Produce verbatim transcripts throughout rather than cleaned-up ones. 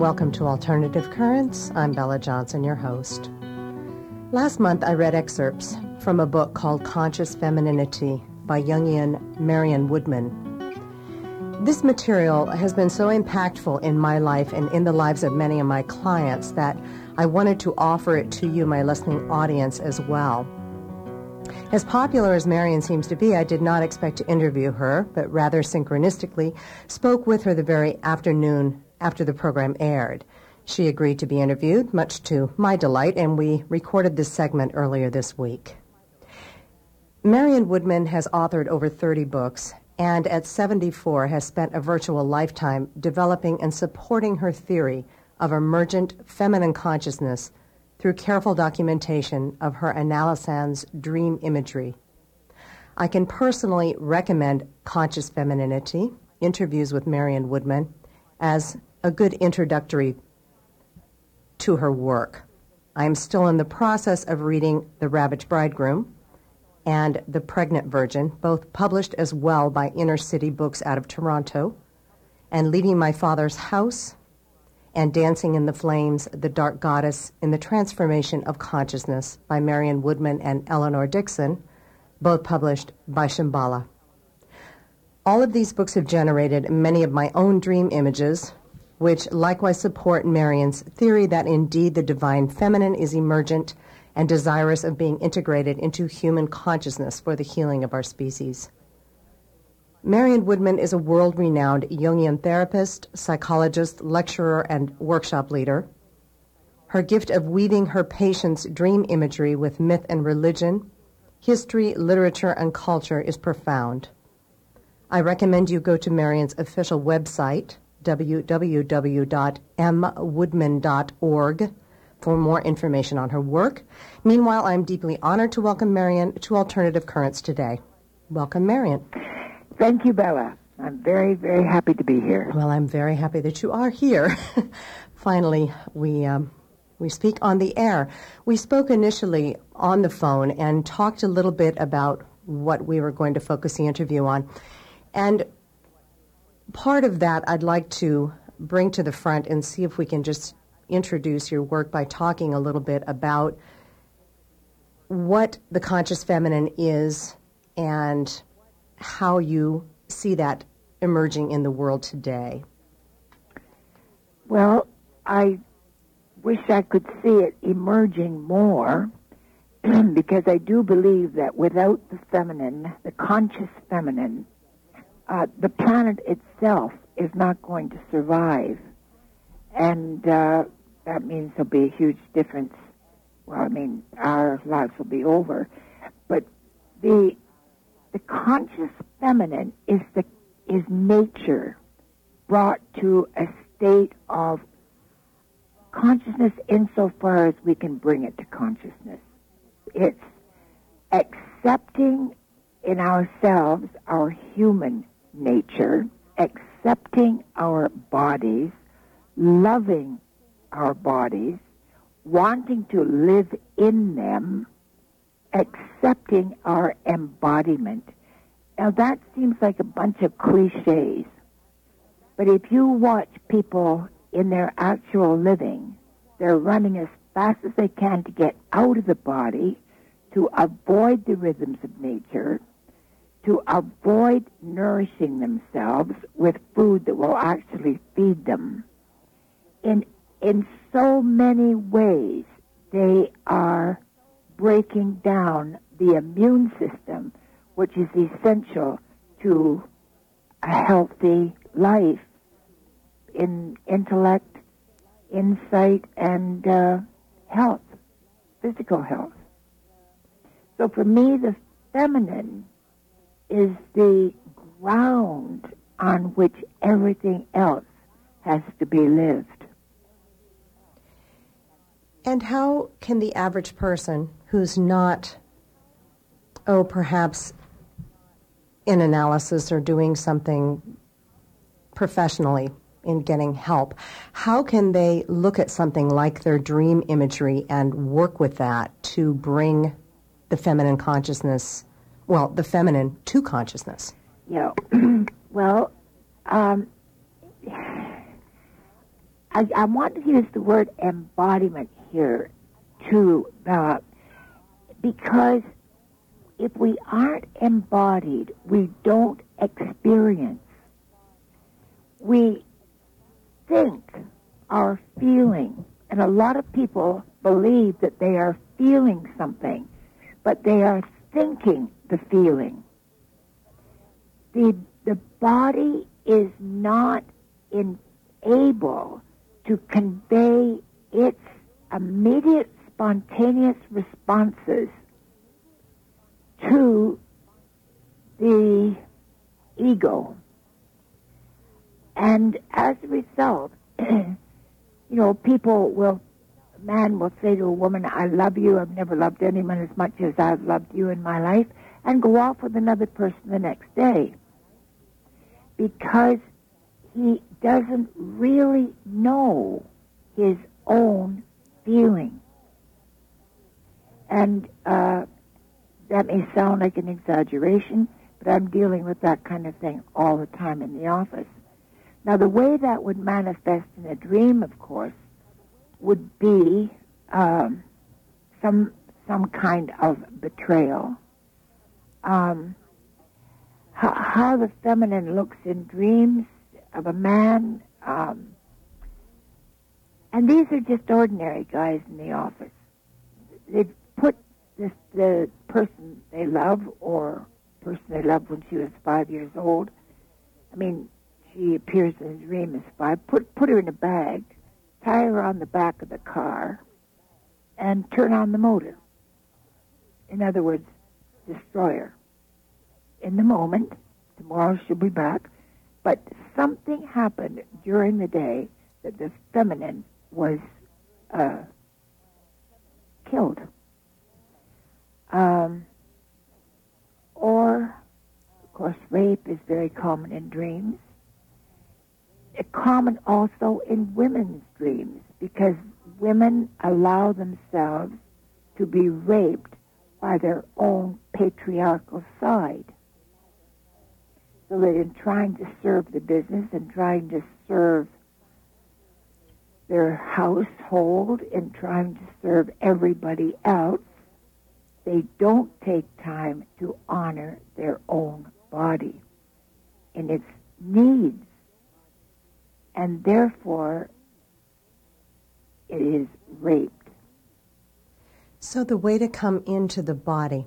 welcome to Alternative Currents. I'm Bella Johnson, your host. Last month, I read excerpts from a book called Conscious Femininity by Jungian Marion Woodman. This material has been so impactful in my life and in the lives of many of my clients that I wanted to offer it to you, my listening audience, as well. As popular as Marion seems to be, I did not expect to interview her, but rather synchronistically spoke with her the very afternoon after the program aired. She agreed to be interviewed, much to my delight, and we recorded this segment earlier this week. Marion Woodman has authored over thirty books, and at seventy-four has spent a virtual lifetime developing and supporting her theory of emergent feminine consciousness through careful documentation of her Analysand's dream imagery. I can personally recommend Conscious Femininity, Interviews with Marion Woodman, as a good introductory to her work. I am still in the process of reading The Ravaged Bridegroom and The Pregnant Virgin, both published as well by Inner City Books out of Toronto, and Leaving My Father's House, and Dancing in the Flames, The Dark Goddess in the Transformation of Consciousness by Marion Woodman and Eleanor Dixon, both published by Shambhala. All of these books have generated many of my own dream images, which likewise support Marion's theory that indeed the divine feminine is emergent and desirous of being integrated into human consciousness for the healing of our species. Marion Woodman is a world-renowned Jungian therapist, psychologist, lecturer, and workshop leader. Her gift of weaving her patients' dream imagery with myth and religion, history, literature, and culture is profound. I recommend you go to Marion's official website, w w w dot m woodman dot org, for more information on her work. Meanwhile, I'm deeply honored to welcome Marion to Alternative Currents today. Welcome, Marion. Thank you, Bella. I'm very, very happy to be here. Well, I'm very happy that you are here. Finally, we um, we speak on the air. We spoke initially on the phone and talked a little bit about what we were going to focus the interview on. And part of that I'd like to bring to the front and see if we can just introduce your work by talking a little bit about what the conscious feminine is and how you see that emerging in the world today. Well, I wish I could see it emerging more because I do believe that without the feminine, the conscious feminine, uh, the planet itself is not going to survive. And uh, that means there'll be a huge difference. Well, I mean, our lives will be over. But the the conscious feminine is the is nature brought to a state of consciousness insofar as we can bring it to consciousness. It's accepting in ourselves our human nature, accepting our bodies, loving our bodies, wanting to live in them, accepting our embodiment. Now that seems like a bunch of cliches, but if you watch people in their actual living, they're running as fast as they can to get out of the body, to avoid the rhythms of nature, to avoid nourishing themselves with food that will actually feed them. In in so many ways, they are breaking down the immune system, which is essential to a healthy life in intellect, insight, and uh, health, physical health. So for me, the feminine is the ground on which everything else has to be lived. And how can the average person who's not, oh, perhaps in analysis or doing something professionally in getting help, how can they look at something like their dream imagery and work with that to bring the feminine consciousness, well, the feminine to consciousness? Yeah. Well, um, I, I want to use the word embodiment here, too, uh, because if we aren't embodied, we don't experience. We think our feeling, and a lot of people believe that they are feeling something, but they are thinking the feeling. The, the body is not in, able to convey its immediate spontaneous responses to the ego. And as a result, you know, people will, a man will say to a woman, I love you, I've never loved anyone as much as I've loved you in my life, and go off with another person the next day. Because he doesn't really know his own feeling. And uh, that may sound like an exaggeration, but I'm dealing with that kind of thing all the time in the office. Now, the way that would manifest in a dream, of course, would be um, some some kind of betrayal. Um, how, how the feminine looks in dreams of a man, um, and these are just ordinary guys in the office. They put this, the person they love, or person they loved when she was five years old. I mean, she appears in a dream as five. Put put her in a bag, tie her on the back of the car, and turn on the motor. In other words, destroy her. In the moment, tomorrow she'll be back, but something happened during the day that the feminine was uh, killed. Um, or, of course, rape is very common in dreams. It's common also in women's dreams, because women allow themselves to be raped by their own patriarchal side. So that in trying to serve the business and trying to serve their household and trying to serve everybody else, they don't take time to honor their own body and its needs. And therefore, it is raped. So the way to come into the body,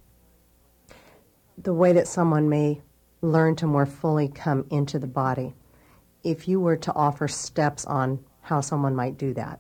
the way that someone may learn to more fully come into the body, if you were to offer steps on how someone might do that.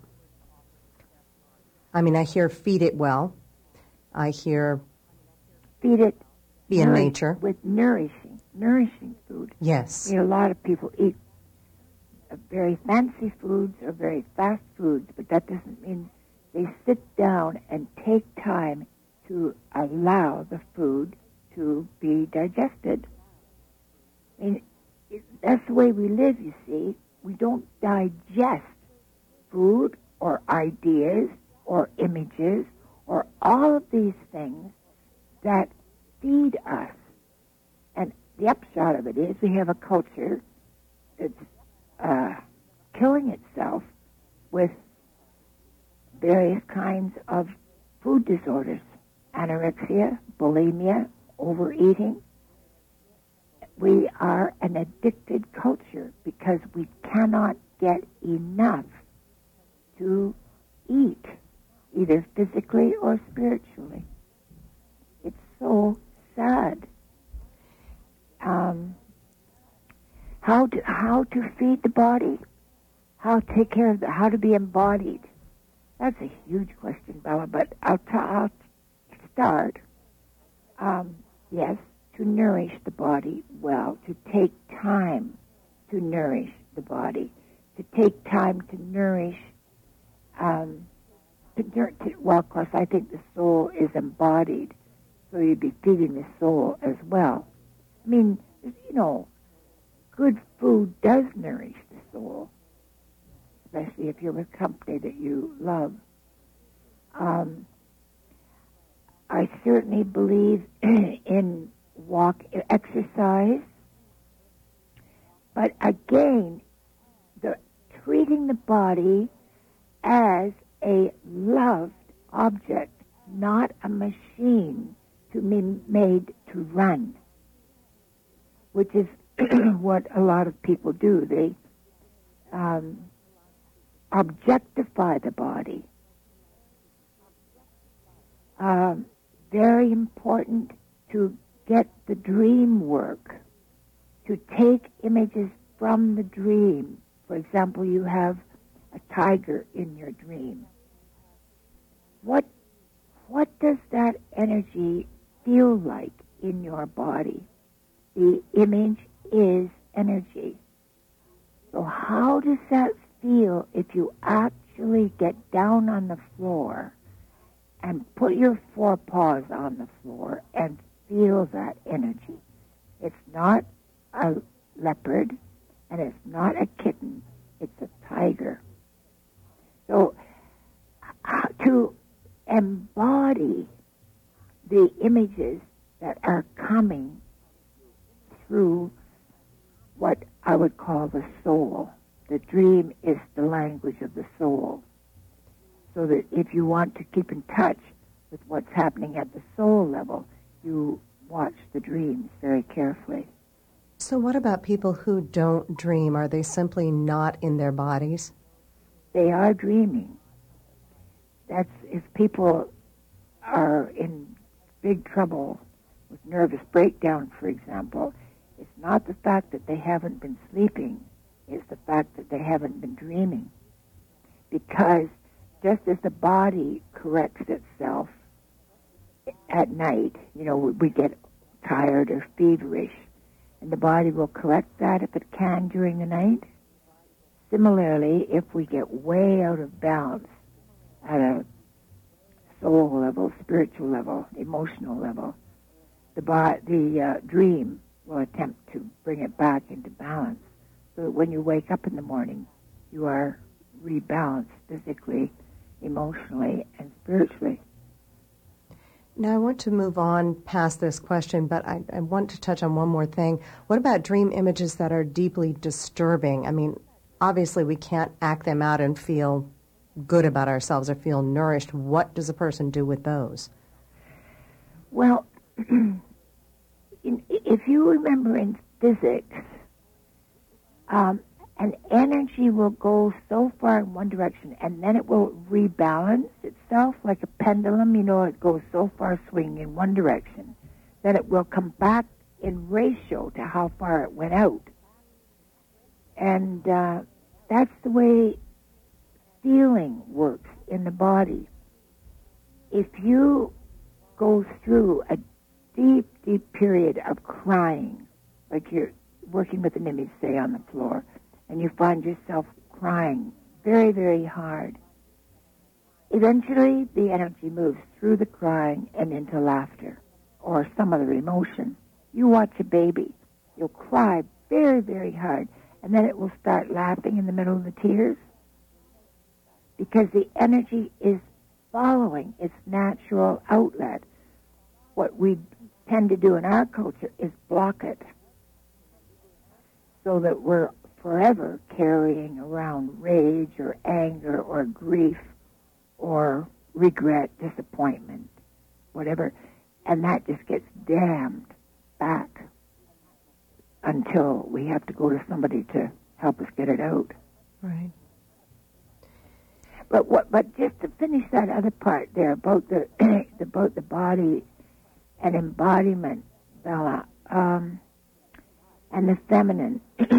I mean, I hear feed it well. I hear feed it be in nature. With nourishing, nourishing food. Yes. You know, a lot of people eat very fancy foods or very fast foods, but that doesn't mean they sit down and take time to allow the food to be digested. I mean, it, that's the way we live, you see. We don't digest food or ideas or images or all of these things that feed us. And the upshot of it is we have a culture that's uh, killing itself with various kinds of food disorders, anorexia, bulimia, overeating. We are an addicted culture because we cannot get enough to eat, either physically or spiritually. It's so sad. Um, how to how to feed the body, how to take care of the, how to be embodied. That's a huge question, Bella. But I'll, t- I'll start. Um, yes, to nourish the body well, to take time to nourish the body, to take time to nourish. Um, to, to, well, of course, I think the soul is embodied, so you'd be feeding the soul as well. I mean, you know, good food does nourish the soul, especially if you're with company that you love. Um, I certainly believe in walk, exercise, but again, the treating the body as a loved object, not a machine to be made to run, which is what a lot of people do. They um, objectify the body. Um, very important to get the dream work, to take images from the dream. For example, you have a tiger in your dream. What, what does that energy feel like in your body? The image is energy. So how does that feel if you actually get down on the floor and put your forepaws on the floor and feel that energy? It's not a leopard, and it's not a kitten. It's a tiger. So uh, to embody the images that are coming through what I would call the soul. The dream is the language of the soul. So that if you want to keep in touch with what's happening at the soul level, you watch the dreams very carefully. So what about people who don't dream? Are they simply not in their bodies? They are dreaming. That's if people are in big trouble with nervous breakdown, for example, it's not the fact that they haven't been sleeping, it's the fact that they haven't been dreaming. Because just as the body corrects itself at night, you know, we get tired or feverish, and the body will correct that if it can during the night. Similarly, if we get way out of balance at a soul level, spiritual level, emotional level, the bo- the uh, dream will attempt to bring it back into balance, so that when you wake up in the morning, you are rebalanced physically, emotionally, and spiritually. Now, I want to move on past this question, but I, I want to touch on one more thing. What about dream images that are deeply disturbing? I mean, obviously we can't act them out and feel good about ourselves or feel nourished. What does a person do with those? Well, in, if you remember in physics, um, an energy will go so far in one direction and then it will rebalance itself like a pendulum. You know, it goes so far swinging in one direction, then it will come back in ratio to how far it went out. And uh, that's the way feeling works in the body. If you go through a deep, deep period of crying, like you're working with an image, say, on the floor, and you find yourself crying very, very hard, eventually the energy moves through the crying and into laughter or some other emotion. You watch a baby. You'll cry very, very hard, and then it will start laughing in the middle of the tears because the energy is following its natural outlet. What we tend to do in our culture is block it so that we're forever carrying around rage or anger or grief or regret, disappointment, whatever, and that just gets dammed back until we have to go to somebody to help us get it out. Right. But what? But just to finish that other part there about the about the body and embodiment, Bella, um, and the feminine.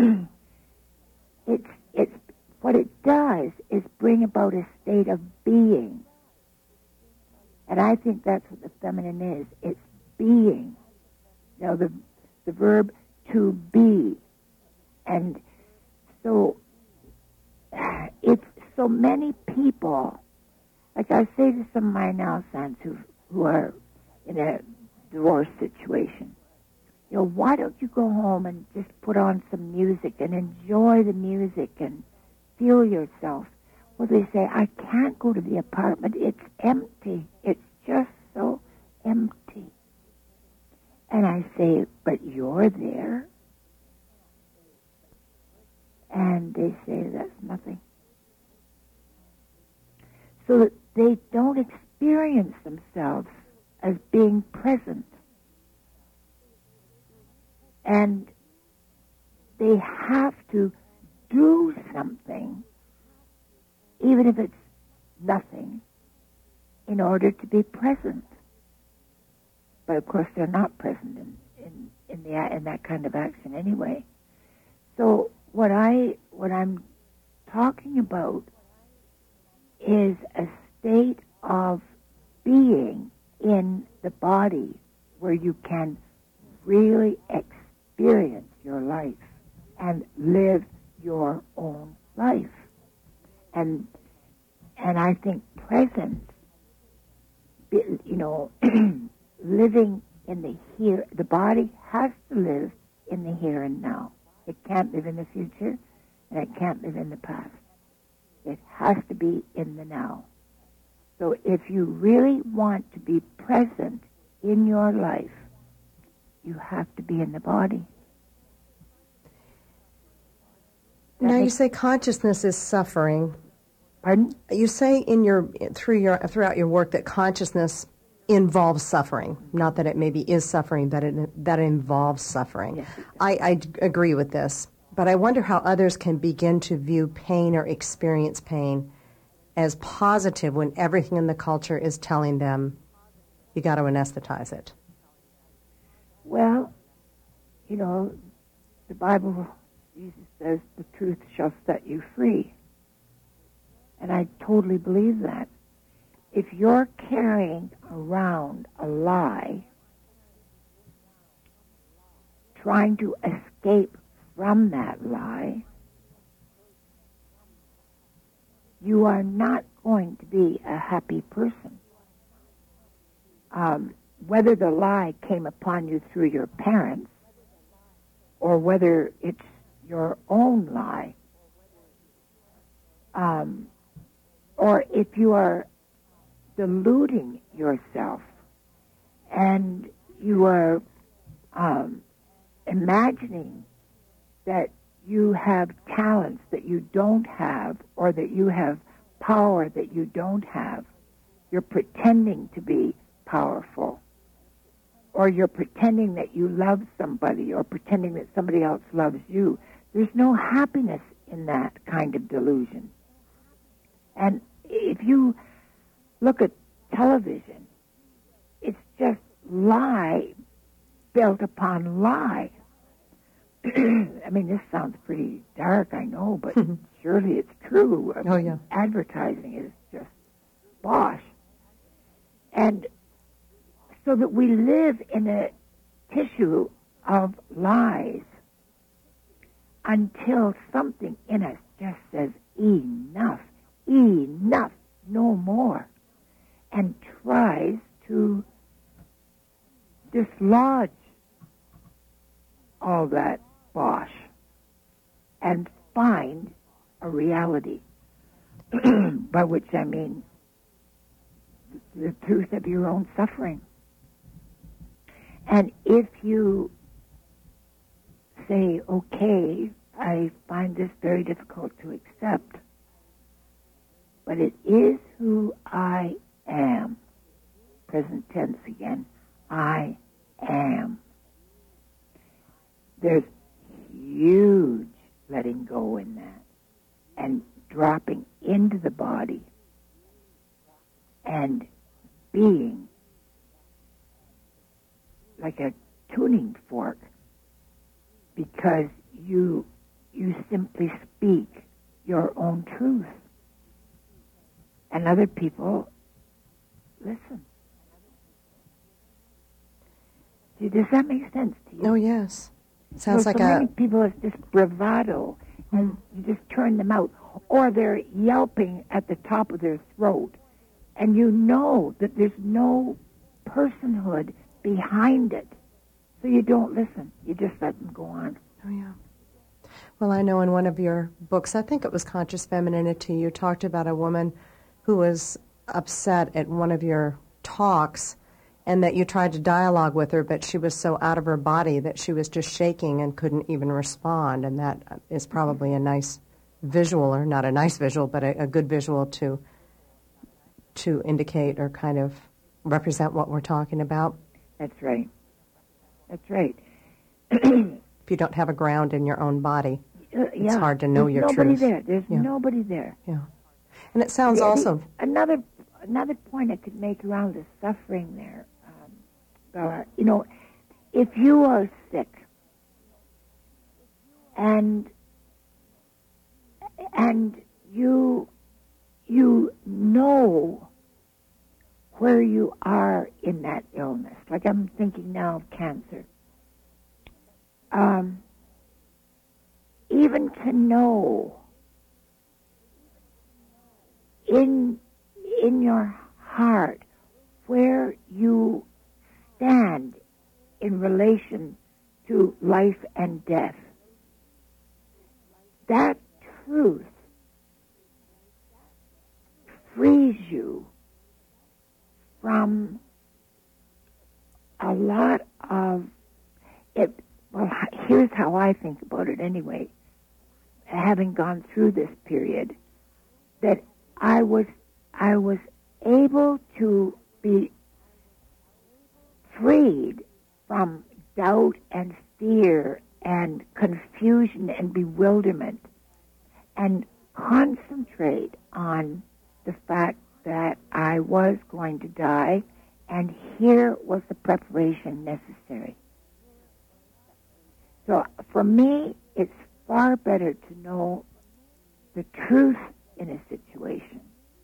It's it's what it does is bring about a state of being, and I think that's what the feminine is. It's being. You know, the the verb to be, and so if so many people, like I say to some of my now sons who who are in a divorce situation, you know, why don't you go home and just put on some music and enjoy the music and feel yourself? Well, they say, I can't go to the apartment. It's empty. It's just so empty. And I say, but you're there. And they they say that's nothing. So that they don't experience themselves as being present. And they have to do something, even if it's nothing, in order to be present. But of course, they're not present in in in, the, in that kind of action anyway. So what I what I'm talking about is a state of being in the body where you can really experience your life and live your own life. And and I think presence, you know, living in the here, the body has to live in the here and now. It can't live in the future, and it can't live in the past. It has to be in the now. So if you really want to be present in your life, you have to be in the body. That Now you makes- say consciousness is suffering. Pardon? You say in your through your throughout your work that consciousness involves suffering. Not that it maybe is suffering, but it, that it involves suffering. Yes, it does. I, I d- agree with this, but I wonder how others can begin to view pain or experience pain as positive when everything in the culture is telling them you got to anesthetize it. Well, you know, the Bible, Jesus says, the truth shall set you free. And I totally believe that. If you're carrying around a lie, trying to escape from that lie, you are not going to be a happy person. Um, whether the lie came upon you through your parents or whether it's your own lie, um, or if you are deluding yourself and you are um, imagining that you have talents that you don't have or that you have power that you don't have, you're pretending to be powerful, or you're pretending that you love somebody or pretending that somebody else loves you. There's no happiness in that kind of delusion. And if you look at television, it's just lie built upon lie. I mean, this sounds pretty dark, I know, but surely it's true. I mean, Oh, yeah. Advertising is just bosh. And so that we live in a tissue of lies until something in us just says, enough, enough, no more, and tries to dislodge all that bosh and find a reality, by which I mean the truth of your own suffering. And if you say, okay, I find this very difficult to accept, but it is who I am, present tense again, I am. There's huge letting go in that and dropping into the body and being like a tuning fork, because you you simply speak your own truth and other people listen. See, does that make sense to you? Oh, yes. Sounds so, like so a... many people it's just bravado, and you just turn them out, or they're yelping at the top of their throat, and you know that there's no personhood behind it, so you don't listen. You just let them go on. Oh, yeah. Well, I know in one of your books, I think it was Conscious Femininity, you talked about a woman who was upset at one of your talks, and that you tried to dialogue with her, but she was so out of her body that she was just shaking and couldn't even respond, and that is probably a nice visual, or not a nice visual, but a, a good visual to to indicate or kind of represent what we're talking about. That's right. That's right. If you don't have a ground in your own body, uh, yeah. it's hard to know There's your nobody truth. there. There's yeah. nobody there. Yeah. And it sounds the, also... The, another another point I could make around the suffering there, um, Bella, you know, if you are sick and and you you know where you are in that illness, like I'm thinking now of cancer, um, even to know in in your heart where you stand in relation to life and death, that truth frees you from a lot of it. Well, here's how I think about it anyway, having gone through this period, that I was I was able to be freed from doubt and fear and confusion and bewilderment, and concentrate on the fact that I was going to die, and here was the preparation necessary. So for me, it's far better to know the truth in a situation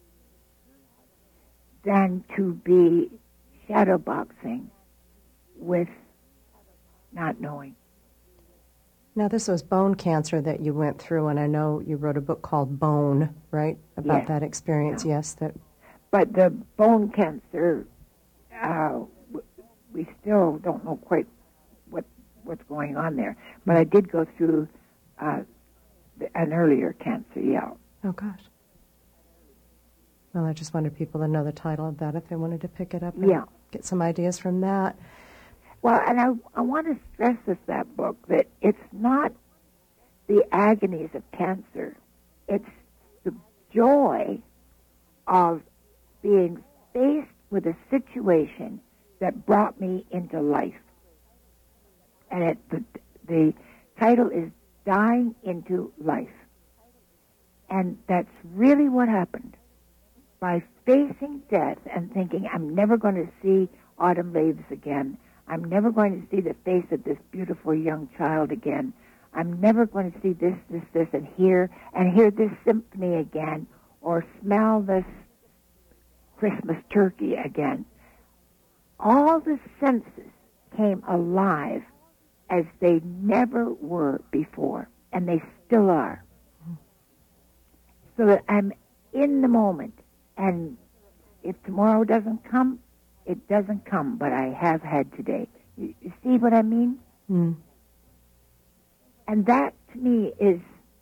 than to be shadowboxing with not knowing. Now, this was bone cancer that you went through, and I know you wrote a book called Bone, right, about Yes. that experience, Yeah. yes. That. But the bone cancer, uh, we still don't know quite what what's going on there. But I did go through uh, an earlier cancer, yeah. Oh, gosh. Well, I just wanted people to know the title of that if they wanted to pick it up and Yeah. get some ideas from that. Well, and I, I want to stress with that book that it's not the agonies of cancer. It's the joy of being faced with a situation that brought me into life. And it, the, the title is Dying into Life. And that's really what happened. By facing death and thinking, I'm never going to see autumn leaves again. I'm never going to see the face of this beautiful young child again. I'm never going to see this, this, this, and hear, and hear this symphony again, or smell this Christmas turkey again. All the senses came alive as they never were before, and they still are. So that I'm in the moment, and if tomorrow doesn't come, it doesn't come, but I have had today. You, you see what I mean? Mm. And that, to me, is,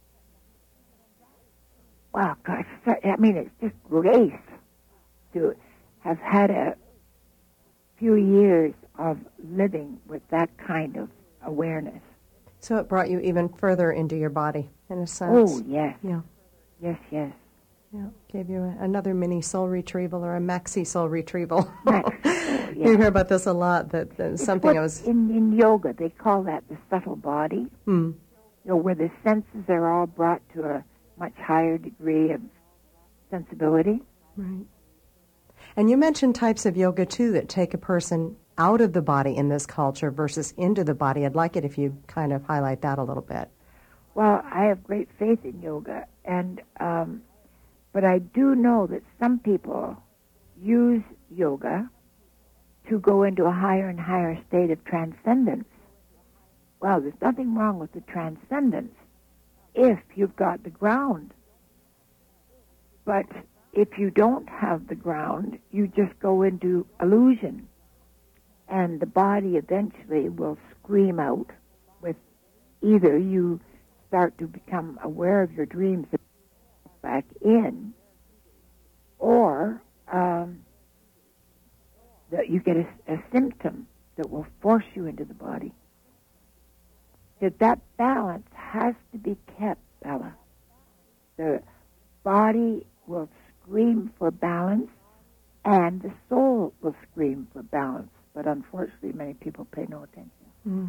wow, gosh, I mean, it's just grace to have had a few years of living with that kind of awareness. So it brought you even further into your body, in a sense. Oh, yes. Yeah. Yes, yes. Yeah, gave you a, another mini soul retrieval or a maxi soul retrieval. Maxi soul, yeah. You hear about this a lot. That, that something what, I was in, in yoga they call that the subtle body. Hmm. You know, where the senses are all brought to a much higher degree of sensibility. Right. And you mentioned types of yoga too that take a person out of the body in this culture versus into the body. I'd like it if you kind of highlight that a little bit. Well, I have great faith in yoga, and um, but I do know that some people use yoga to go into a higher and higher state of transcendence. Well, there's nothing wrong with the transcendence if you've got the ground. But if you don't have the ground, you just go into illusion. And the body eventually will scream out with either you start to become aware of your dreams back in, or um, that you get a, a symptom that will force you into the body. That that balance has to be kept, Bella. body will scream for balance, and the soul will scream for balance. But unfortunately, many people pay no attention. Mm.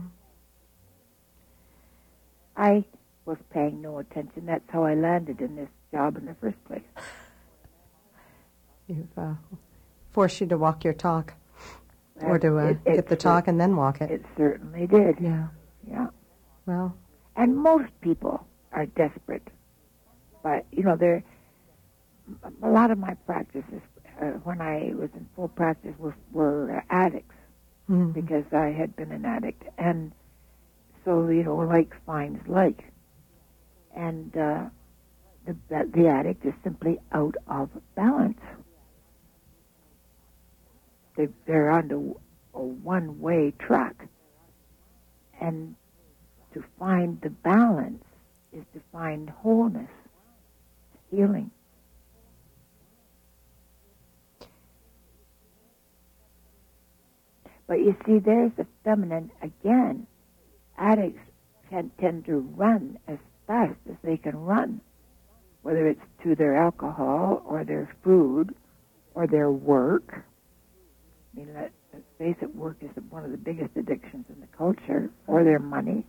I was paying no attention. That's how I landed in this job in the first place. You've uh, forced you to walk your talk, Well, or to uh, it, it get the talk and then walk it. It certainly did. Yeah. Yeah. Well. And most people are desperate. But, you know, there a lot of my practices, uh, when I was in full practice, were, were uh, addicts, Mm. because I had been an addict. And so, you know, like finds like. And uh, the, the addict is simply out of balance. They, they're on a, a one-way track. And to find the balance is to find wholeness, healing. But you see, there's the feminine again. Addicts can tend to run as fast as they can run, whether it's to their alcohol or their food or their work. I mean, let, let's face it, work is one of the biggest addictions in the culture, or their money.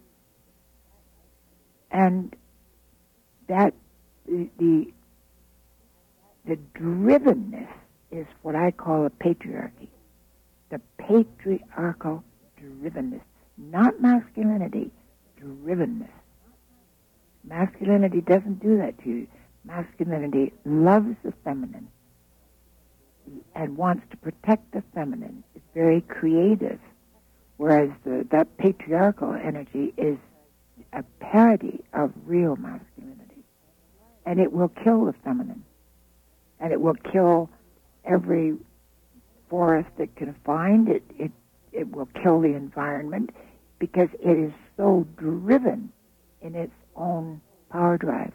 And that, the, the, the drivenness is what I call a patriarchy. The patriarchal drivenness. Not masculinity, drivenness. Masculinity doesn't do that to you. Masculinity loves the feminine and wants to protect the feminine. It's very creative, whereas the, that patriarchal energy is a parody of real masculinity. And it will kill the feminine. And it will kill every forest it can find. It, it, it will kill the environment because it is so driven in its own power drive.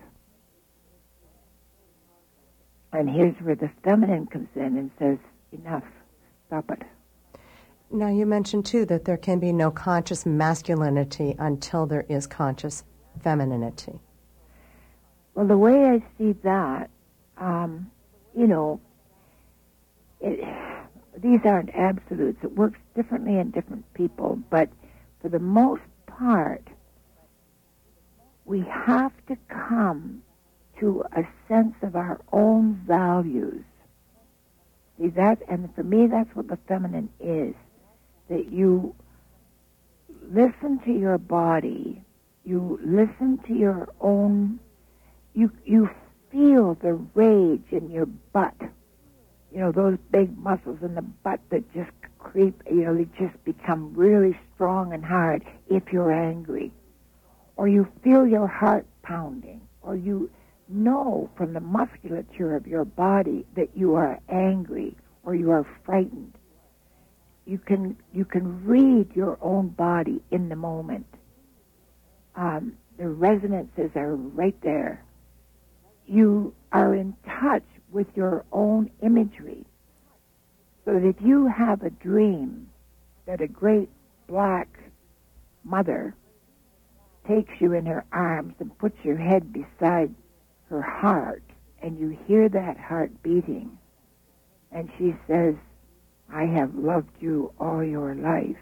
And here's where the feminine comes in and says, enough, stop it. Now, you mentioned, too, that there can be no conscious masculinity until there is conscious femininity. Well, the way I see that, um, you know, it, these aren't absolutes. It works differently in different people, but for the most part, we have to come to a sense of our own values. See, that, and for me, that's what the feminine is. That you listen to your body, you listen to your own, you you feel the rage in your butt. You know, those big muscles in the butt that just creep, you know, they just become really strong and hard if you're angry. Or you feel your heart pounding, or you know from the musculature of your body that you are angry or you are frightened. You can you can read your own body in the moment. Um, the resonances are right there. You are in touch with your own imagery. So that if you have a dream that a great black mother takes you in her arms and puts your head beside her heart, and you hear that heart beating, and she says, I have loved you all your life,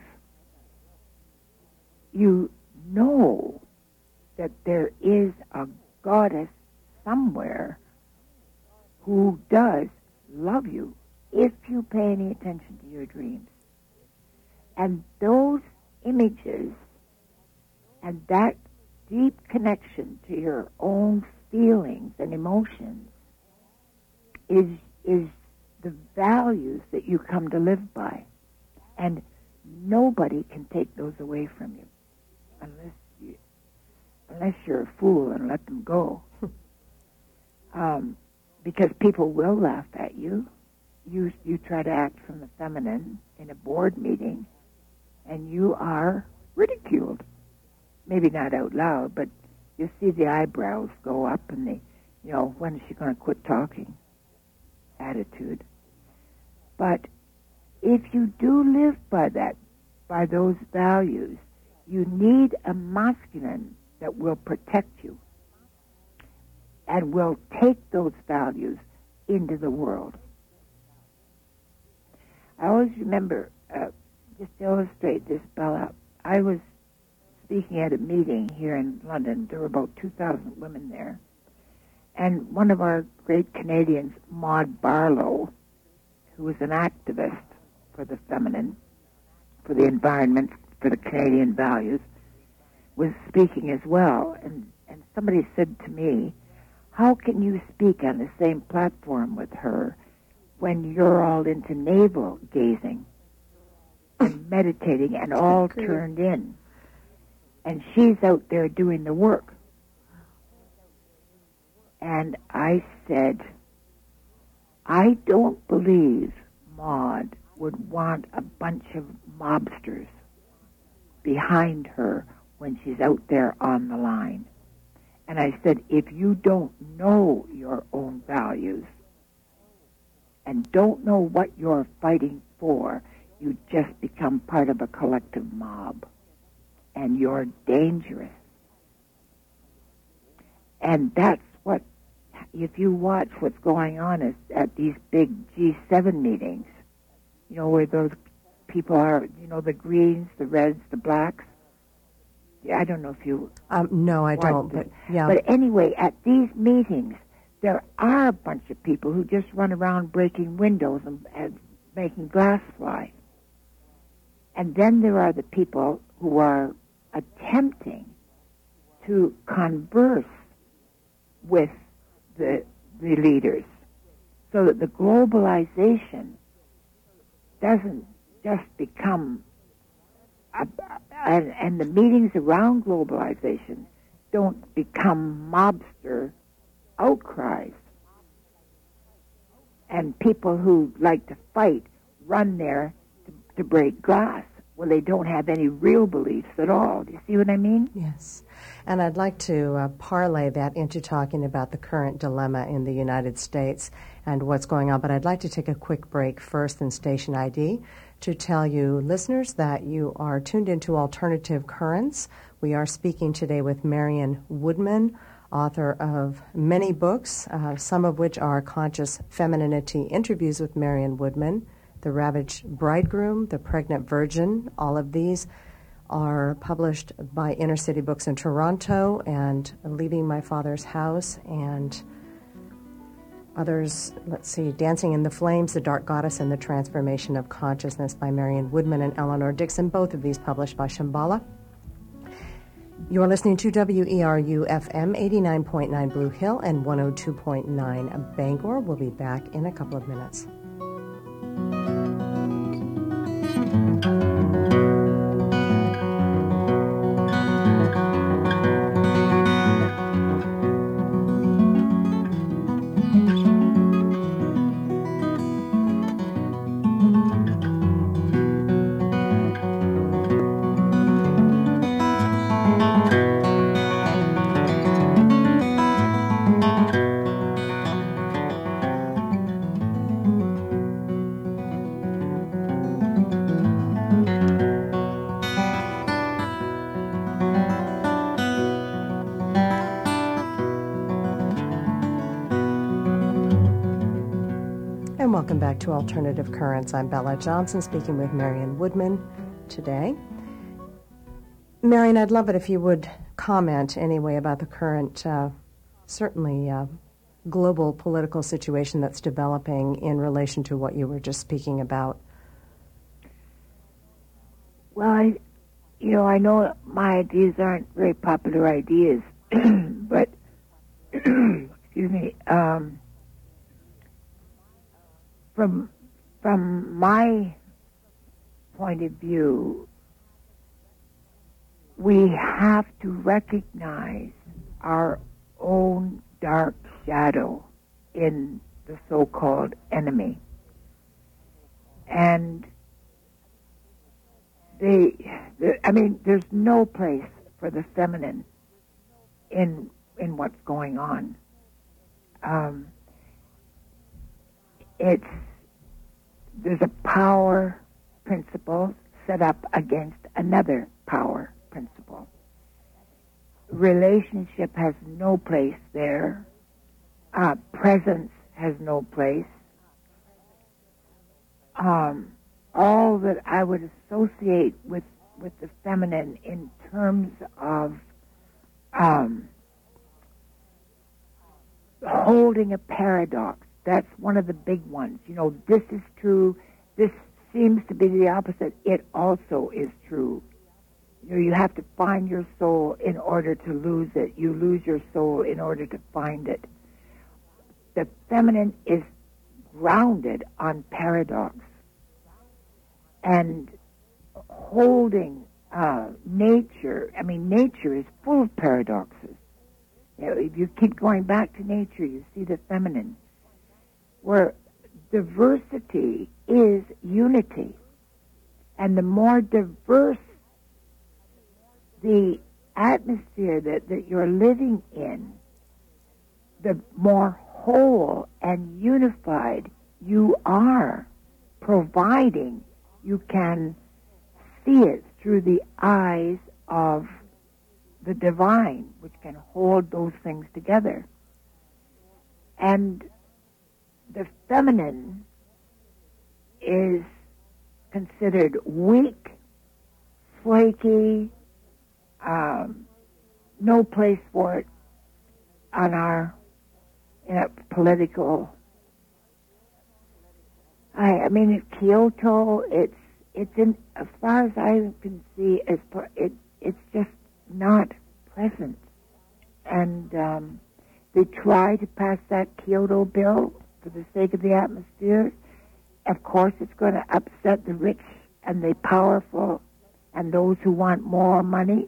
you know that there is a goddess somewhere who does love you if you pay any attention to your dreams. And those images and that deep connection to your own feelings and emotions is is the values that you come to live by. And nobody can take those away from you unless you, unless you're a fool and let them go. um, because people will laugh at you. You you try to act from the feminine in a board meeting, and you are ridiculed. Maybe not out loud, but you see the eyebrows go up and the, you know, when is she going to quit talking attitude. But if you do live by that, by those values, you need a masculine that will protect you. and will take those values into the world. I always remember, uh, just to illustrate this, Bella, I was speaking at a meeting here in London. There were about two thousand women there. And one of our great Canadians, Maud Barlow, who was an activist for the feminine, for the environment, for the Canadian values, was speaking as well. And, and somebody said to me, how can you speak on the same platform with her when you're all into navel gazing and meditating and all turned in? And she's out there doing the work. And I said, I don't believe Maud would want a bunch of mobsters behind her when she's out there on the line. And I said, if you don't know your own values and don't know what you're fighting for, you just become part of a collective mob. And you're dangerous. And that's what, if you watch what's going on is at these big G seven meetings, you know, where those people are, you know, the greens, the reds, the blacks. I don't know if you... Um, no, I don't, but yeah. But anyway, at these meetings, there are a bunch of people who just run around breaking windows and, and making glass fly. And then there are the people who are attempting to converse with the, the leaders so that the globalization doesn't just become, a, and, and the meetings around globalization don't become mobster outcries. And people who like to fight run there to, to break glass. Well, they don't have any real beliefs at all. Do you see what I mean? Yes. And I'd like to uh, parlay that into talking about the current dilemma in the United States and what's going on. But I'd like to take a quick break first in Station I D to tell you, listeners, that you are tuned into Alternative Currents. We are speaking today with Marion Woodman, author of many books, uh, some of which are Conscious Femininity Interviews with Marion Woodman, The Ravaged Bridegroom, The Pregnant Virgin. All of these are published by Inner City Books in Toronto, and Leaving My Father's House, and others, let's see, Dancing in the Flames, The Dark Goddess, and The Transformation of Consciousness by Marion Woodman and Eleanor Dixon, both of these published by Shambhala. You're listening to W E R U F M eighty-nine point nine Blue Hill and one oh two point nine Bangor. We'll be back in a couple of minutes. Welcome back to Alternative Currents. I'm Bella Johnson, speaking with Marion Woodman today. Marion, I'd love it if you would comment anyway about the current, uh, certainly uh, global political situation that's developing in relation to what you were just speaking about. Well, I, you know, I know my ideas aren't very popular ideas, but, excuse me, um, From from my point of view, we have to recognize our own dark shadow in the so-called enemy. And the, the I mean, there's no place for the feminine in in what's going on. Um, It's, there's a power principle set up against another power principle. Relationship has no place there. Uh, presence has no place. Um, all that I would associate with, with the feminine in terms of um, holding a paradox. That's one of the big ones. You know, this is true. This seems to be the opposite. It also is true. You know, you have to find your soul in order to lose it. You lose your soul in order to find it. The feminine is grounded on paradox. And holding uh, nature, I mean, nature is full of paradoxes. You know, if you keep going back to nature, you see the feminine, where diversity is unity. And the more diverse the atmosphere that, that you're living in, the more whole and unified you are, providing you can see it through the eyes of the divine, which can hold those things together. And the feminine is considered weak, flaky, um, no place for it on our in a political. I, I mean, at Kyoto, it's it's in as far as I can see, as far, it it's just not present, and um, they try to pass that Kyoto bill for the sake of the atmosphere. Of course, it's going to upset the rich and the powerful and those who want more money.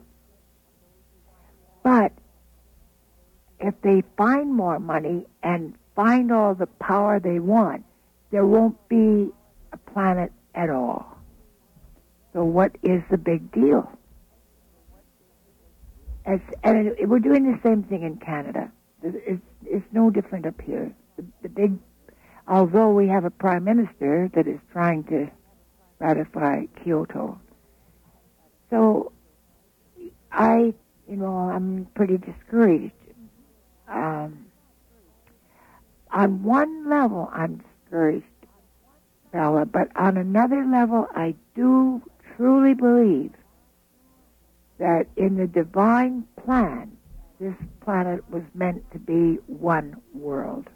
But if they find more money and find all the power they want, there won't be a planet at all. So what is the big deal? As, and it, we're doing the same thing in Canada. It's, it's no different up here. The, the big, although we have a prime minister that is trying to ratify Kyoto. So I, you know, I'm pretty discouraged. Um, on one level, I'm discouraged, Bella, but on another level, I do truly believe that in the divine plan, this planet was meant to be one world.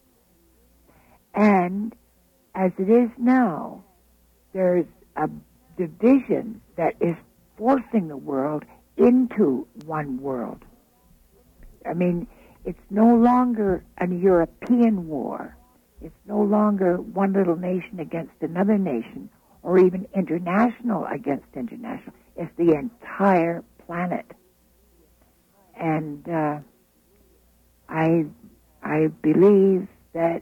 And as it is now, there's a division that is forcing the world into one world. I mean, it's no longer a European war. It's no longer one little nation against another nation, or even international against international. It's the entire planet. And uh, I, I believe that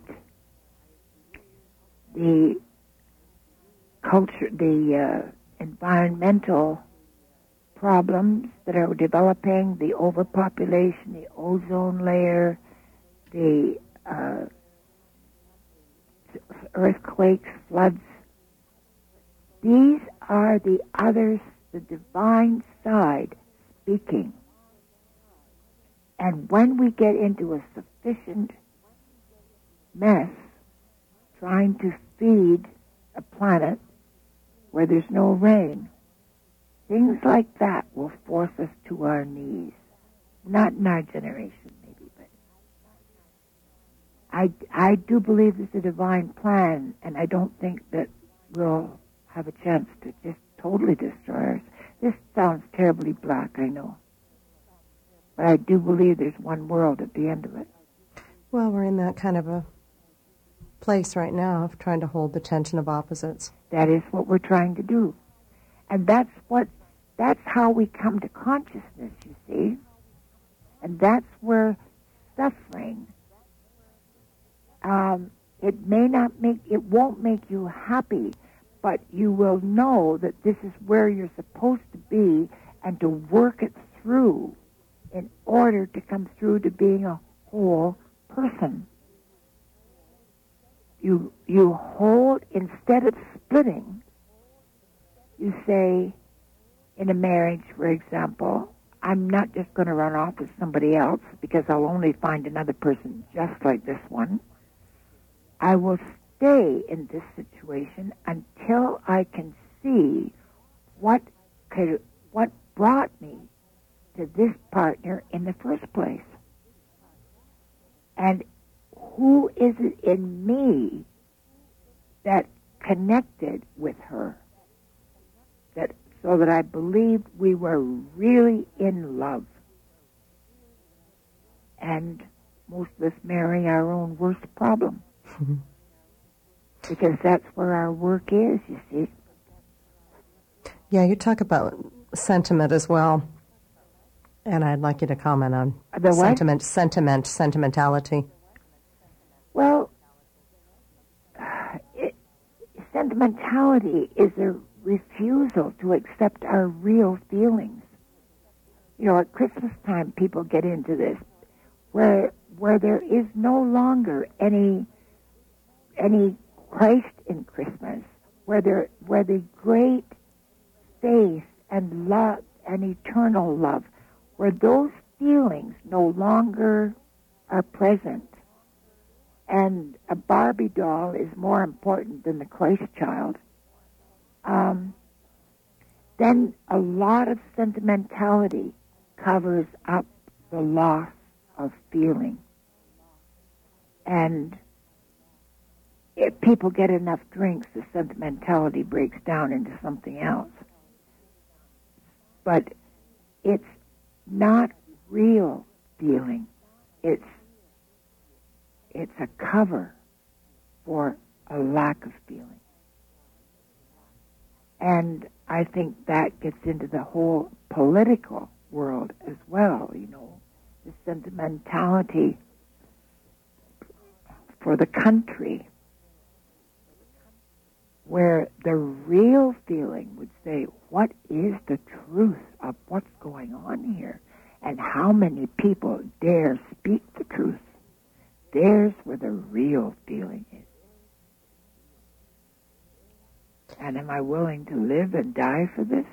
the culture, the uh, environmental problems that are developing, the overpopulation, the ozone layer, the uh, earthquakes, floods, these are the others, the divine side speaking. And when we get into a sufficient mess trying to feed a planet where there's no rain, things like that will force us to our knees. Not in our generation, maybe, but I, I do believe it's a divine plan, and I don't think that we'll have a chance to just totally destroy us. This sounds terribly black, I know. But I do believe there's one world at the end of it. Well, we're in that kind of a place right now of trying to hold the tension of opposites. That is what we're trying to do. And that's what, that's how we come to consciousness, you see. And that's where suffering, um, it may not make, it won't make you happy, but you will know that this is where you're supposed to be and to work it through in order to come through to being a whole person. You, you hold, instead of splitting, you say, in a marriage, for example, I'm not just going to run off with somebody else because I'll only find another person just like this one. I will stay in this situation until I can see what could, what brought me to this partner in the first place. And who is it in me that connected with her, that so that I believed we were really in love. And most of us marry our own worst problem. Mm-hmm. Because that's where our work is, you see. Yeah, you talk about sentiment as well. And I'd like you to comment on the sentiment, sentiment, sentimentality. Well, it, sentimentality is a refusal to accept our real feelings. You know, at Christmas time, people get into this, where where there is no longer any any Christ in Christmas, where there where the great faith and love and eternal love, where those feelings no longer are present, and a Barbie doll is more important than the Christ child. Um, then a lot of sentimentality covers up the loss of feeling. And if people get enough drinks, the sentimentality breaks down into something else. But it's not real feeling. It's it's a cover for a lack of feeling. And I think that gets into the whole political world as well, you know, the sentimentality for the country, where the real feeling would say, what is the truth of what's going on here? And how many people dare speak the truth? There's where the real feeling is. And am I willing to live and die for this?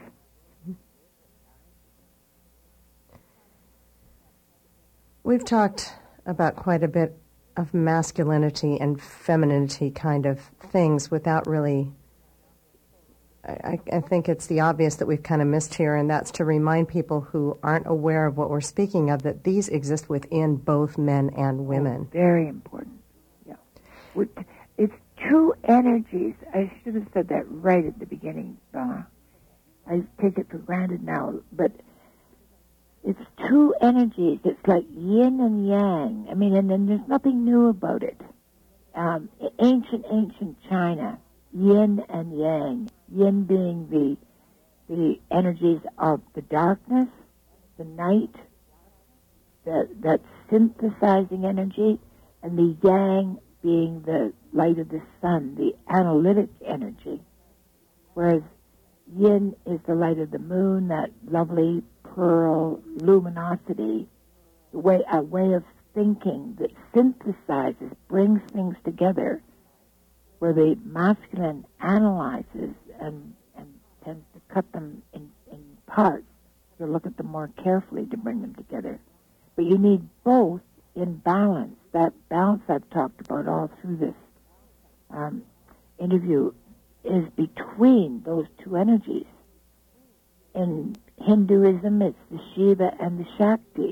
We've talked about quite a bit of masculinity and femininity kind of things without really, I, I think it's the obvious that we've kind of missed here, and that's to remind people who aren't aware of what we're speaking of that these exist within both men and women. Oh, very important. Yeah. It's two energies. I should have said that right at the beginning, Donna. I take it for granted now, but it's two energies. It's like yin and yang. I mean, and then there's nothing new about it. Um, ancient, ancient China, yin and yang. Yin being the the energies of the darkness, the night, the, that synthesizing energy, and the yang being the light of the sun, the analytic energy. Whereas yin is the light of the moon, that lovely pearl luminosity, the way, a way of thinking that synthesizes, brings things together, where the masculine analyzes and, and tends to cut them in, in parts, to look at them more carefully to bring them together. But you need both in balance. That balance I've talked about all through this um, interview is between those two energies. In Hinduism, it's the Shiva and the Shakti.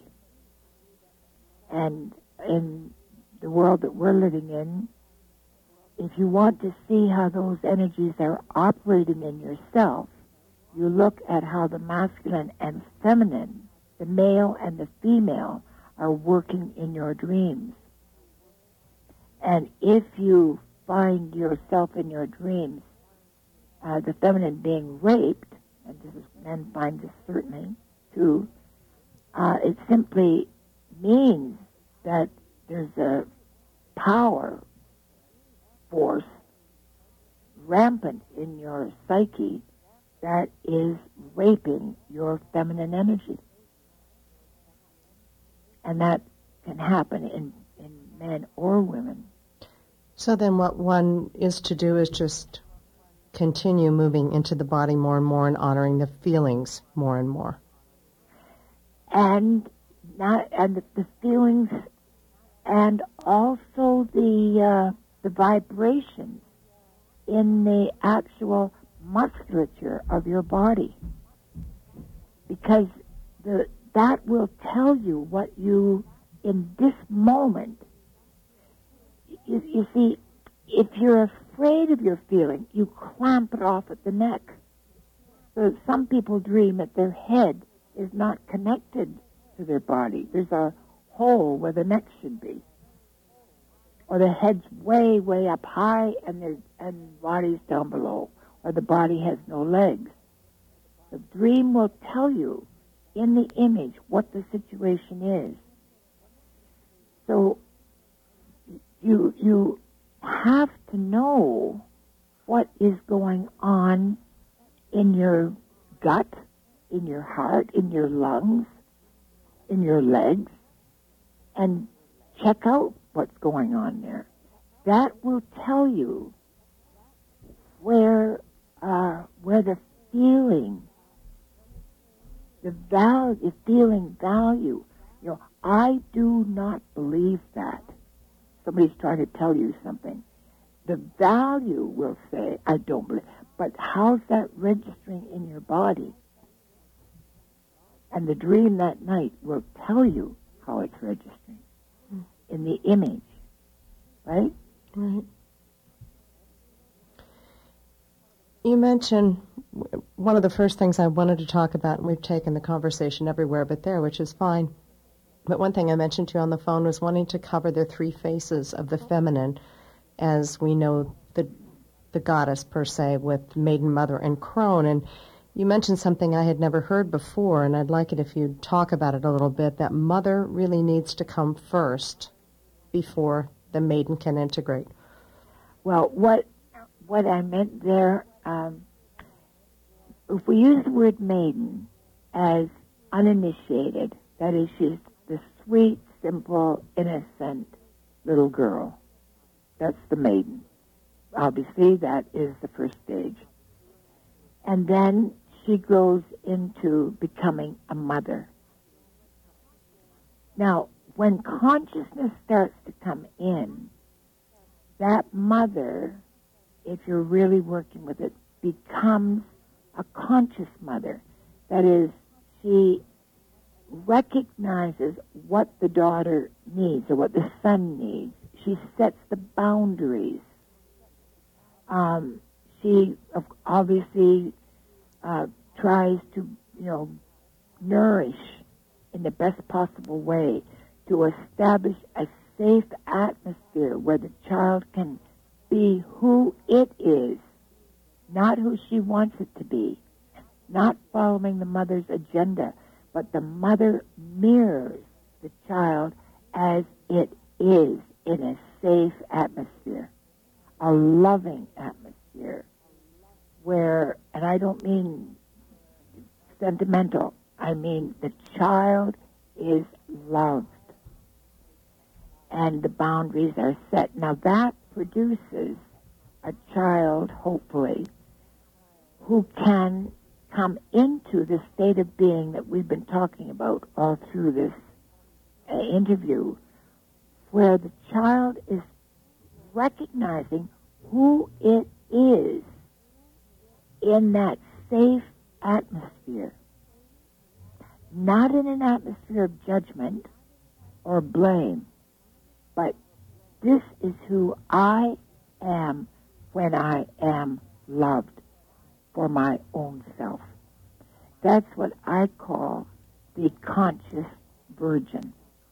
And in the world that we're living in, if you want to see how those energies are operating in yourself, you look at how the masculine and feminine, the male and the female, are working in your dreams. And if you find yourself in your dreams, uh, the feminine being raped, and this is, men find this certainly too, uh, it simply means that there's a power force rampant in your psyche that is raping your feminine energy. And that can happen in, in men or women. So then what one is to do is just continue moving into the body more and more and honoring the feelings more and more. and not and the, the feelings, and also the uh, the vibrations in the actual musculature of your body, because the that will tell you what you in this moment. You, you see, if you're afraid of your feeling, you clamp it off at the neck. So some people dream that their head is not connected to their body. There's a hole where the neck should be. Or the head's way, way up high and the and body's down below. Or the body has no legs. The dream will tell you in the image what the situation is. So you you have to know what is going on in your gut, in your heart, in your lungs, in your legs, and check out what's going on there. That will tell you where uh, where the feeling, the value, the feeling value. You know, I do not believe that. Somebody's trying to tell you something. The value will say, I don't believe. But how's that registering in your body? And the dream that night will tell you how it's registering mm. in the image. Right? Right. You mentioned one of the first things I wanted to talk about, and we've taken the conversation everywhere but there, which is fine. But one thing I mentioned to you on the phone was wanting to cover the three faces of the feminine, as we know the the goddess per se, with Maiden, Mother, and Crone. And you mentioned something I had never heard before, and I'd like it if you'd talk about it a little bit, that Mother really needs to come first before the Maiden can integrate. Well, what what I meant there, um, if we use the word Maiden as uninitiated, that is, she's the sweet, simple, innocent little girl. That's the maiden. Obviously, that is the first stage. And then she grows into becoming a mother. Now, when consciousness starts to come in, that mother, if you're really working with it, becomes a conscious mother. That is, she recognizes what the daughter needs or what the son needs. She sets the boundaries. Um, she obviously uh, tries to, you know, nourish in the best possible way to establish a safe atmosphere where the child can be who it is, not who she wants it to be, not following the mother's agenda, but the mother mirrors the child as it is in a safe atmosphere, a loving atmosphere, where, and I don't mean sentimental, I mean the child is loved and the boundaries are set. Now that produces a child, hopefully, who can come into the state of being that we've been talking about all through this uh, interview, where the child is recognizing who it is in that safe atmosphere, not in an atmosphere of judgment or blame, but this is who I am when I am loved for my own self. That's what I call the conscious virgin,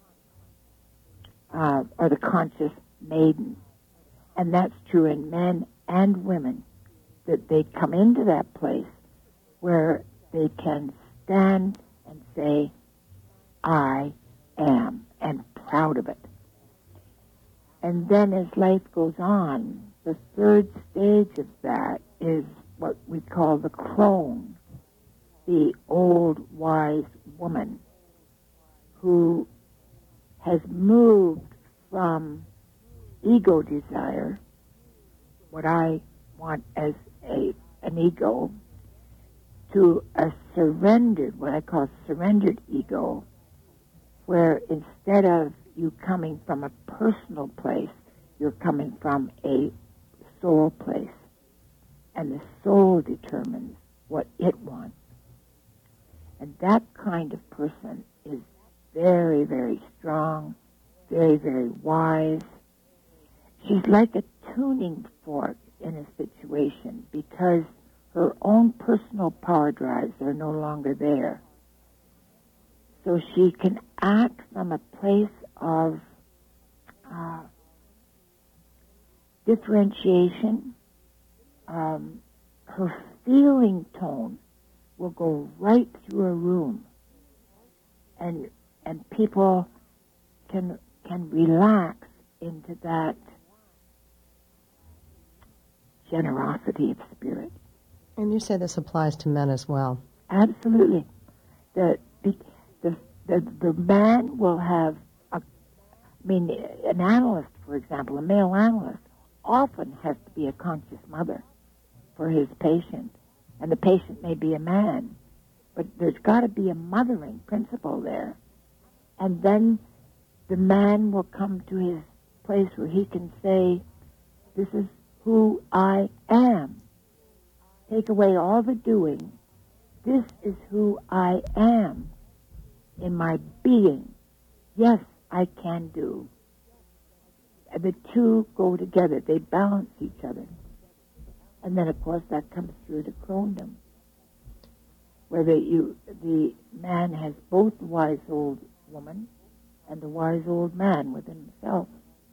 uh, or the conscious maiden. And that's true in men and women, that they come into that place where they can stand and say, I am, and proud of it. And then as life goes on, the third stage of that is what we call the crone, the old wise woman who has moved from ego desire, what I want as a an ego, to a surrendered, what I call surrendered ego, where instead of you coming from a personal place, you're coming from a soul place. And the soul determines what it wants. And that kind of person is very, very strong, very, very wise. She's like a tuning fork in a situation because her own personal power drives are no longer there. So she can act from a place of uh, differentiation. Um, her feeling tone will go right through a room, and and people can can relax into that generosity of spirit. And you say this applies to men as well. Absolutely. The the the the, the man will have a, I mean, an analyst, for example, a male analyst, often has to be a conscious mother for his patient. And the patient may be a man, but there's got to be a mothering principle there. And then the man will come to his place where he can say, this is who I am. Take away all the doing. This is who I am in my being. Yes, I can do. And the two go together. They balance each other. And then, of course, that comes through to crondom, where the, you, the man has both the wise old woman and the wise old man within himself.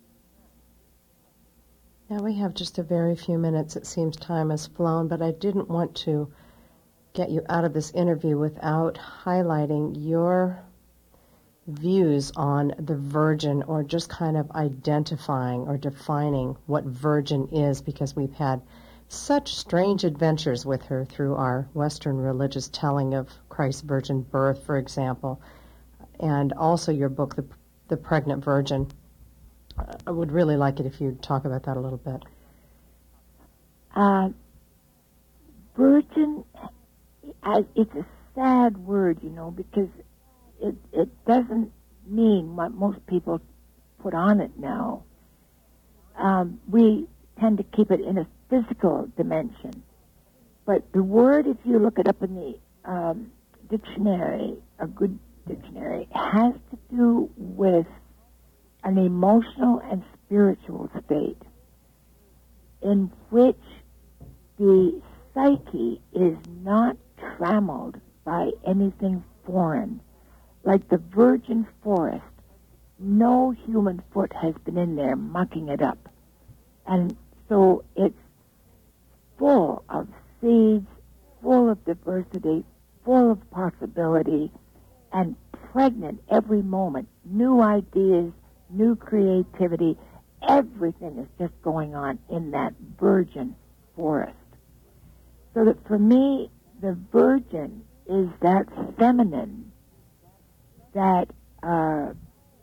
Now we have just a very few minutes. It seems time has flown, but I didn't want to get you out of this interview without highlighting your views on the virgin, or just kind of identifying or defining what virgin is, because we've had such strange adventures with her through our Western religious telling of Christ's virgin birth, for example, and also your book, The, the Pregnant Virgin. I would really like it if you'd talk about that a little bit. Uh, virgin, it's a sad word, you know, because it, it doesn't mean what most people put on it now. Um, we tend to keep it in a physical dimension. But the word, if you look it up in the um, dictionary, a good dictionary, has to do with an emotional and spiritual state in which the psyche is not trammeled by anything foreign. Like the virgin forest, no human foot has been in there mucking it up. And so it's full of seeds, full of diversity, full of possibility, and pregnant every moment. New ideas, new creativity, everything is just going on in that virgin forest. So that for me, the virgin is that feminine that uh,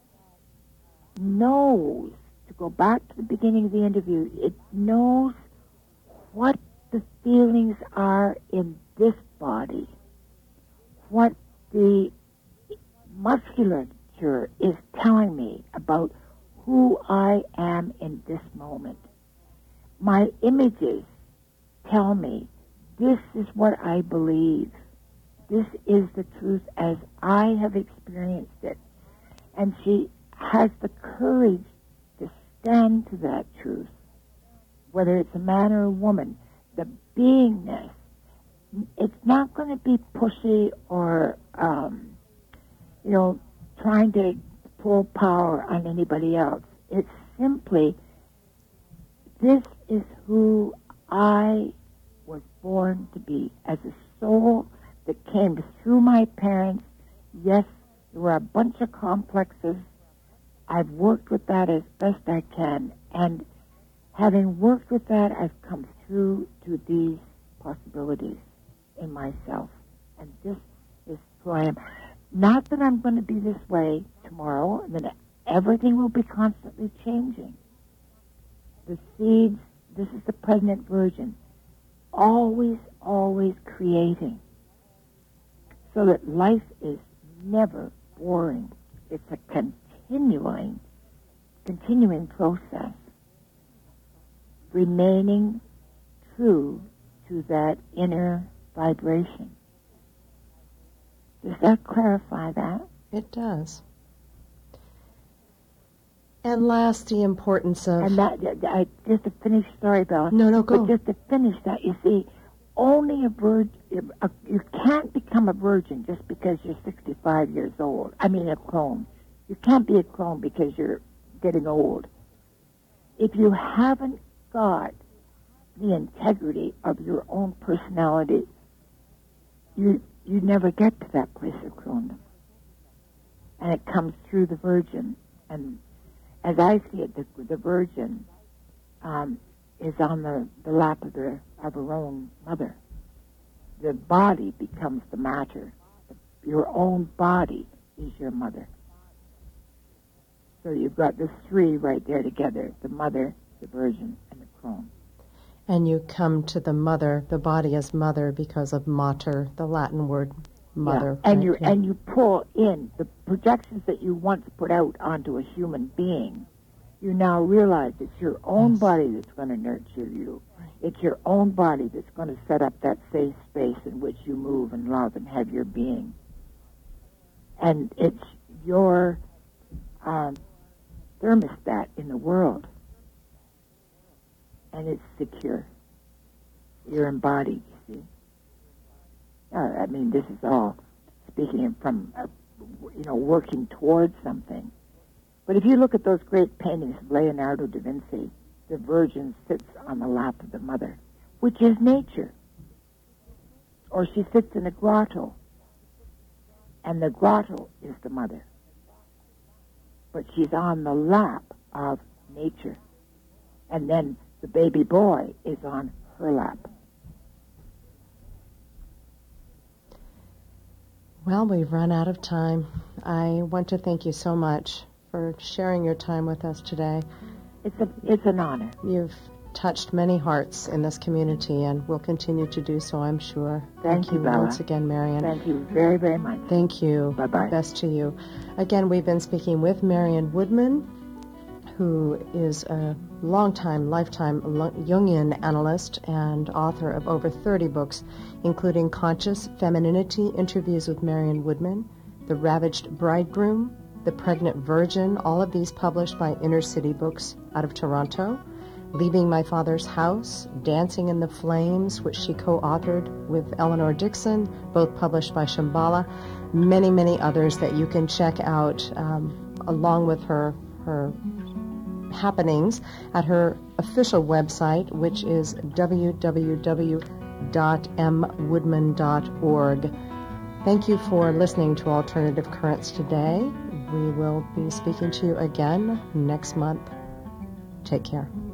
knows, to go back to the beginning of the interview, it knows what the feelings are in this body, what the musculature is telling me about who I am in this moment. My images tell me this is what I believe. This is the truth as I have experienced it. And she has the courage to stand to that truth, whether it's a man or a woman. The beingness, it's not going to be pushy or, um, you know, trying to pull power on anybody else. It's simply, this is who I was born to be, as a soul that came through my parents. Yes, there were a bunch of complexes. I've worked with that as best I can, and having worked with that, I've come through to these possibilities in myself, and this is who I am. Not that I'm going to be this way tomorrow, and that everything will be constantly changing. The seeds, this is the pregnant virgin, always, always creating. so that life is never boring. It's a continuing, continuing process, remaining true to that inner vibration. Does that clarify that? It does. And last, the importance of... And that, I, just to finish, sorry, Bella. No, no, go. But just to finish that, you see, only a virgin, you can't become a virgin just because you're sixty-five years old. I mean, a clone. You can't be a clone because you're getting old. If you haven't got the integrity of your own personality, you you never get to that place of clonedom. And it comes through the virgin. And as I see it, the, the virgin um, is on the, the lap of, the, of her own mother. The body becomes the matter. Your own body is your mother. So you've got the three right there together, the mother, the virgin, and the clone. And you come to the mother, the body as mother because of mater, the Latin word mother. Yeah. And, right? you yeah. and you pull in the projections that you once put out onto a human being. You now realize it's your own Yes. body that's going to nurture you. Right. It's your own body that's going to set up that safe space in which you move and love and have your being. And it's your um, thermostat in the world. And it's secure. You're embodied, you see. Uh, I mean, this is all speaking from, uh, you know, working towards something. But if you look at those great paintings of Leonardo da Vinci, the Virgin sits on the lap of the Mother, which is nature. Or she sits in a grotto, and the grotto is the Mother. But she's on the lap of nature. And then the baby boy is on her lap. Well, we've run out of time. I want to thank you so much for sharing your time with us today. It's a, it's an honor. You've touched many hearts in this community and will continue to do so, I'm sure. Thank, thank you, Bella. once again, Marian. Thank you very, very much. Thank you. Bye-bye. Best to you. Again, we've been speaking with Marian Woodman, who is a longtime, lifetime Jungian analyst and author of over thirty books, including Conscious Femininity, Interviews with Marian Woodman, The Ravaged Bridegroom, The Pregnant Virgin, all of these published by Inner City Books out of Toronto, Leaving My Father's House, Dancing in the Flames, which she co-authored with Eleanor Dixon, both published by Shambhala, many, many others that you can check out um, along with her her happenings at her official website, which is w w w dot m woodman dot org. Thank you for listening to Alternative Currents today. We will be speaking to you again next month. Take care.